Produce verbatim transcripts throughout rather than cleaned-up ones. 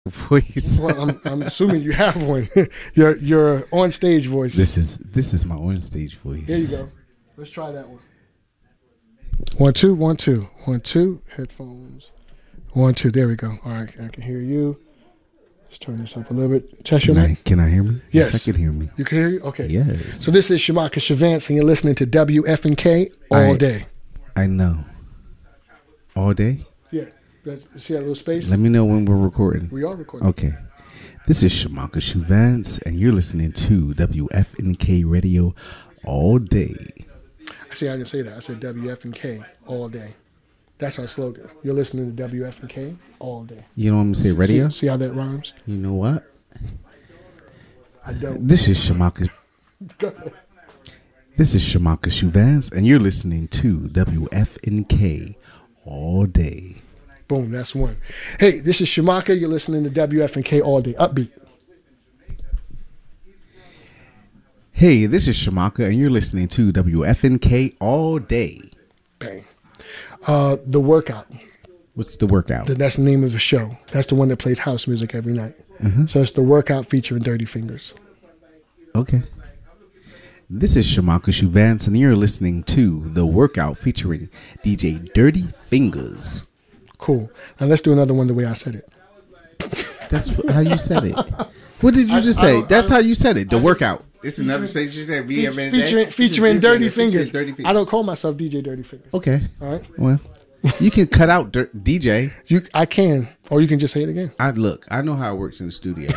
voice. Well, I'm, I'm assuming you have one. your your on stage voice. This is this is my on stage voice. Here you go. Let's try that one. One two one two one two headphones. One two. There we go. All right, I can hear you. Let's turn this up a little bit. Test your Can I, mic. can I hear me? Yes. I can hear me. You can hear you. Okay. Yes. So this is Shamaka Shavance, and you're listening to W F N K all I- day. I know. All day? Yeah. That's, see that little space? Let me know when we're recording. We are recording. Okay. This is Shamaka Shuvance, and you're listening to W F N K Radio all day. See, I didn't say that. I said W F N K all day. That's our slogan. You're listening to W F N K all day. You don't want me to say radio? See, see how that rhymes? You know what? I don't. This is Shamaka. This is Shamaka Shuvance, and you're listening to W F N K all day. Boom, that's one. Hey, this is Shamaka. You're listening to W F N K all day. Upbeat. Hey, this is Shamaka, and you're listening to W F N K all day. Bang. Uh, the Workout. What's the workout? That's the name of the show. That's the one that plays house music every night. Mm-hmm. So it's The Workout featuring Dirty Fingers. Okay. This is Shamaka Shuvance, and you're listening to The Workout featuring D J Dirty Fingers. Cool. Now let's do another one the way I said it. That's how you said it. What did you I- just I say? don't- That's I how don't- you said it. The I workout. It's another stage that we have been Featuring, there. featuring This is Dirty featuring Fingers. Dirty Fingers. I don't call myself D J Dirty Fingers. Okay. All right. Well, you can cut out dir- D J. You, I can, or you can just say it again. I look. I know how it works in the studio.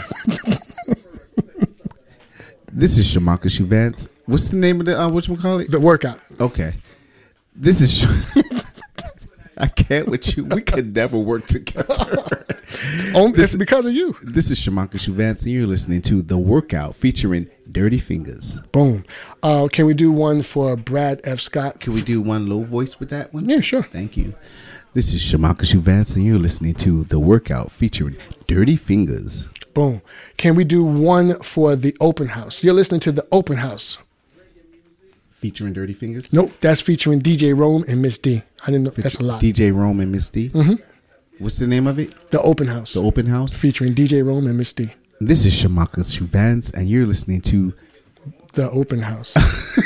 This is Shamaka Shuvance. What's the name of the uh, whatchamacallit? The Workout. Okay. This is. Sh- I can't with you. We could never work together. Oh, This- it's because of you. This is Shamaka Shuvance, and you're listening to The Workout featuring Dirty Fingers. Boom. Uh, can we do one for Brad F. Scott? Can we do one low voice with that one? Yeah, sure. Thank you. This is Shamaka Shuvance, and you're listening to The Workout featuring Dirty Fingers. Boom. Can we do one for The Open House? You're listening to The Open House. Featuring Dirty Fingers? Nope, that's featuring D J Rome and Miss D. I didn't know. That's a lot. D J Rome and Miss D? Mm-hmm. What's the name of it? The Open House. The Open House? Featuring D J Rome and Miss D. This is Shamaka Shuvance, and you're listening to The Open House.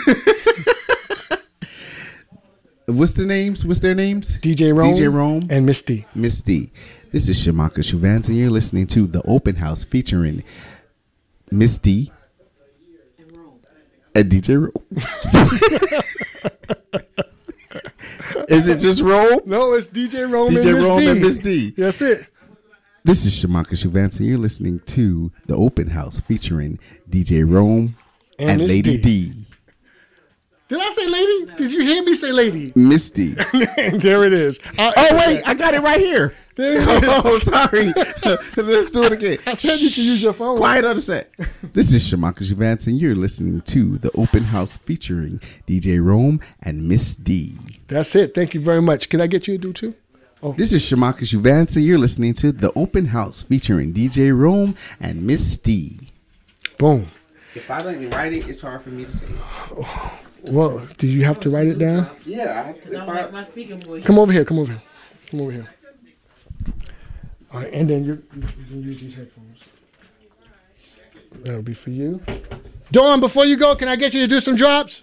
What's the names? What's their names? D J Rome, D J Rome and Miss D. Miss D. This is Shamaka Shuvance, and you're listening to The Open House featuring Miss D and D J Rome. Is it just Rome? No, it's D J Rome D J and Miss Rome D. and Miss D. That's it. This is Shamaka Shuvance, and you're listening to The Open House featuring D J Rome And and, Miss Lady D. D. Did I say lady? Did you hear me say lady? Miss D. There it is. I, Oh, wait, I got it right here. There it is. Oh, sorry. Let's do it again. I said you can use your phone. Quiet on the set. This is Shamaka Shuvance, and you're listening to The Open House featuring D J Rome and Miss D. That's it. Thank you very much. Can I get you to do two? This is Shamaka Shuvance, and you're listening to The Open House featuring D J Rome and Miss D. Boom. If I don't write it, it's hard for me to say it. Well, do you have to write it down? Yeah. I, if I, my speaking voice. Come over here. Come over here. Come over here. All right, and then you, you can use these headphones. That'll be for you. Dawn, before you go, can I get you to do some drops?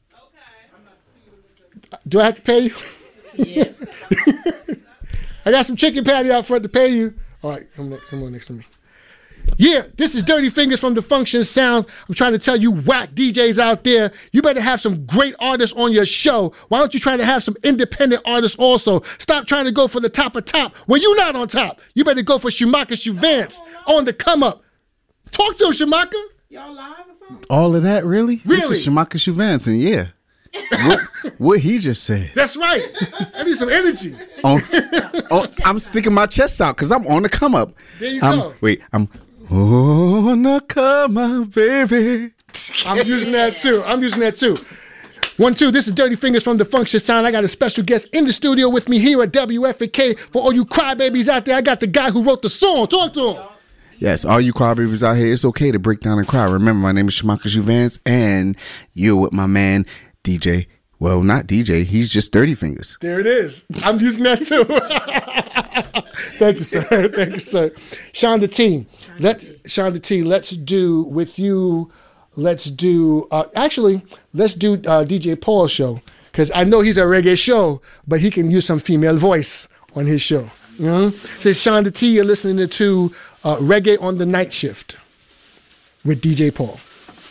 Okay. Do I have to pay you? Yeah. I got some chicken patty out front to pay you. All right, come next. Come on next to me. Yeah, this is Dirty Fingers from The Function Sound. I'm trying to tell you whack D Js out there, you better have some great artists on your show. Why don't you try to have some independent artists also? Stop trying to go for the top of top when you're not on top. You better go for Shamaka Shuvance on the come up. Talk to him, Shamaka. Y'all live or something? all of that, really? Really? This is Shamaka Shuvance, and yeah. what, what he just said. That's right. I need some energy. On, on, I'm sticking my chest out because I'm on the come up. There you I'm, go. Wait, I'm on the come up, baby. I'm using that too. I'm using that too. One, two, this is Dirty Fingers from The Function Sound. I got a special guest in the studio with me here at W F N K. For all you crybabies out there, I got the guy who wrote the song. Talk to him. Yes, all you crybabies out here, it's okay to break down and cry. Remember, my name is Shamaka Shuvance, and you're with my man, D J Well, not D J. He's just Dirty Fingers. There it is. I'm using that too. Thank you, sir. Thank you, sir. Shonda T. Let's Shonda T. Let's do with you. Let's do. Uh, actually, let's do uh, D J Paul's show because I know he's a reggae show, but he can use some female voice on his show. You know? Says Shonda T. You're listening to uh, Reggae on the Night Shift with D J Paul.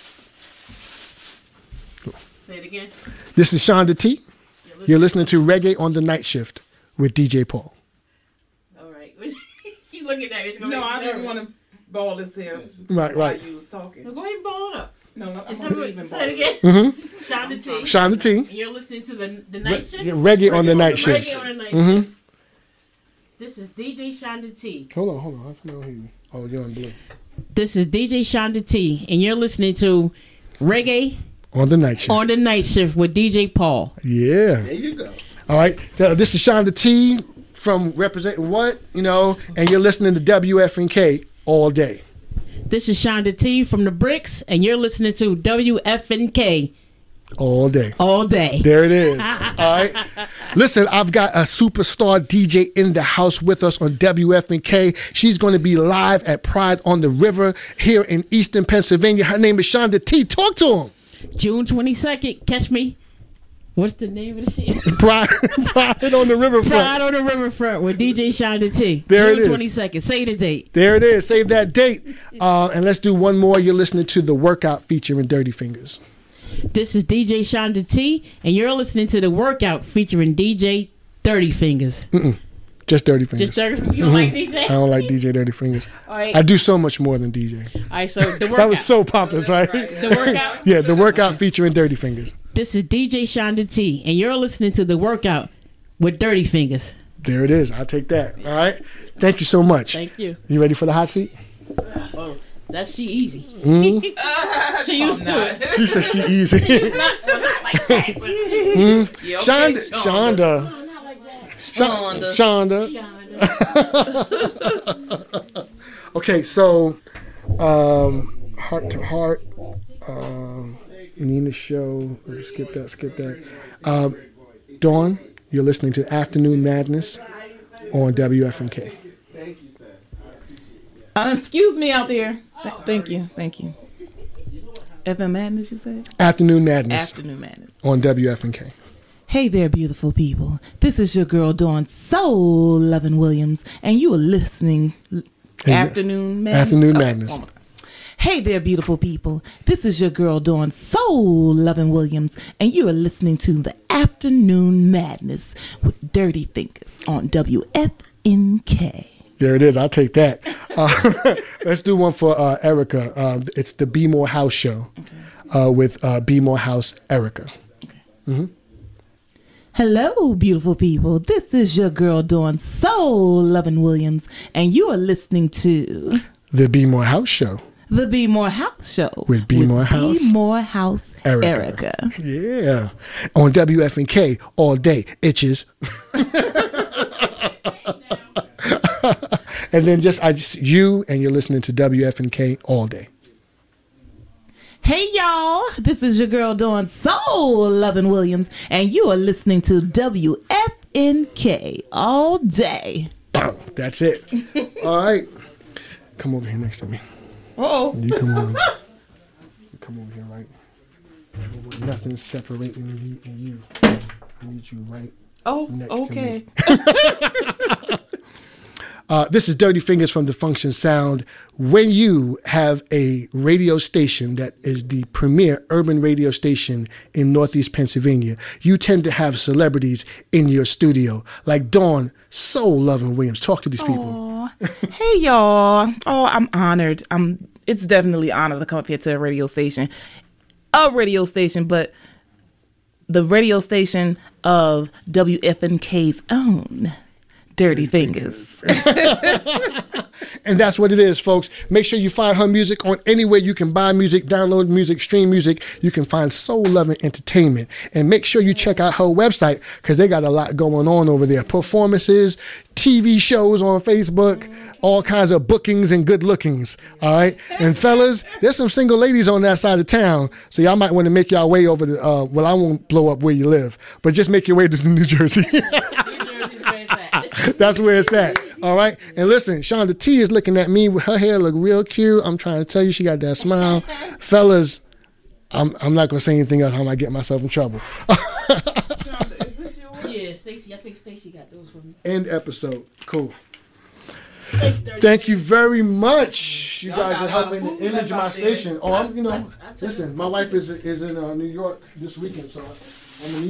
Say it again. This is Shonda T. You're listening to Reggae on the Night Shift with D J Paul. All right. She's looking at me. It's gonna No, make I me didn't nervous. want to ball this here. Right, while right. you was talking. So go ahead and ball it up. No, no, I'm And tell gonna me leave what, and say ball it it. again. Mm-hmm. Shonda T. Shonda T. And you're listening to the the night shift. Reggae on the Night Shift. Reggae on the night Mm-hmm. shift. This is D J Shonda T. Hold on, hold on. I don't hear you. Oh, you're on blue. This is D J Shonda T, and you're listening to Reggae On the Night Shift. on the Night Shift with D J Paul. Yeah. There you go. All right. Th- This is Shonda T from representing what, you know, and you're listening to W F N K all day. This is Shonda T from the Bricks, and you're listening to W F N K All day. all day. There it is. All right. Listen, I've got a superstar D J in the house with us on W F N K. She's going to be live at Pride on the River here in Eastern Pennsylvania. Her name is Shonda T. Talk to him. June twenty-second, catch me. What's the name of the shit? Pride, Pride on the Riverfront. Pride on the Riverfront with D J Shonda T. There it June is. twenty-second. Say the date. There it is. Save that date. Uh, and let's do one more. You're listening to The Workout featuring Dirty Fingers. This is D J Shonda T, and you're listening to The Workout featuring D J Dirty Fingers. Just Dirty Fingers. Just Dirty Fingers. You don't like D J? I don't like D J Dirty Fingers. All right. I do so much more than D J. All right, so The Workout. That was so pompous, right? The Workout. Yeah, The Workout featuring Dirty Fingers. This is D J Shonda T, and you're listening to The Workout with Dirty Fingers. There it is. I'll take that. All right. Thank you so much. Thank you. You ready for the hot seat? Oh, that's she easy. Mm-hmm. She used to it. She said she easy. Not, well, not like that, but Mm-hmm. Yeah, okay, Shonda. Shonda. no, not like that. Shonda. Shonda. Shonda. Okay, so um, heart to heart. Um, Nina show. Skip that. Skip that. Um, Dawn, you're listening to Afternoon Madness on W F N K. Uh, excuse me out there. Th- thank you, thank you. F M Madness, you said? Afternoon Madness Afternoon Madness. on W F N K. Hey there, beautiful people. This is your girl, Dawn Soul Lovin' Williams, and you are listening. Hey, Afternoon Madness. Afternoon Okay, Madness. one more time. Hey there, beautiful people. This is your girl, Dawn Soul Lovin' Williams, and you are listening to the Afternoon Madness with Dirty Fingers on W F N K. There it is. I'll take that. Uh, let's do one for uh, Erica. Um, it's the Be More House show uh, with uh, Be More House Erica. Hello, beautiful people. This is your girl, Dawn Soul Lovin' Williams, and you are listening to The Be More House show. the Be More House Show With Be More House, Be More House Erica. Erica. Yeah. On W F N K all day. Itches. And then just I just you and you're listening to W F N K all day. Hey y'all, this is your girl Dawn Soul Lovin' Williams, and you are listening to W F N K all day. Bow. That's it. All right. Come over here next to me. Oh, You come over. You come over here, right? Nothing's separating me and you. I need you right. oh, Next to okay. Uh, this is Dirty Fingers from The Function Sound. When you have a radio station that is the premier urban radio station in Northeast Pennsylvania, you tend to have celebrities in your studio, like Dawn Soul Lovin' Williams. Talk to these people. Aw. Hey y'all. Oh, I'm honored. I'm. It's definitely an honor to come up here to a radio station, a radio station, but the radio station of W F N K's own Dirty Fingers. And that's what it is, folks. Make sure you find her music on anywhere you can buy music, download music, stream music. You can find Soul Loving Entertainment. And make sure you check out her website because they got a lot going on over there. Performances, T V shows on Facebook, all kinds of bookings and good lookings. All right. And fellas, there's some single ladies on that side of town. So y'all might want to make y'all way over to, uh, well, I won't blow up where you live, but just make your way to New Jersey. That's where it's at. All right. And listen, Shonda T is looking at me with her hair look real cute. I'm trying to tell you, she got that smile. Fellas, I'm I'm not gonna say anything else. I might get myself in trouble. Yeah, Stacey. I think Stacey got those for me. End episode. Cool. Thanks, Dirty. Thank you very much. You guys are helping to image my station. Oh, I'm you know, listen, my wife is is in uh, New York this weekend, so I'm gonna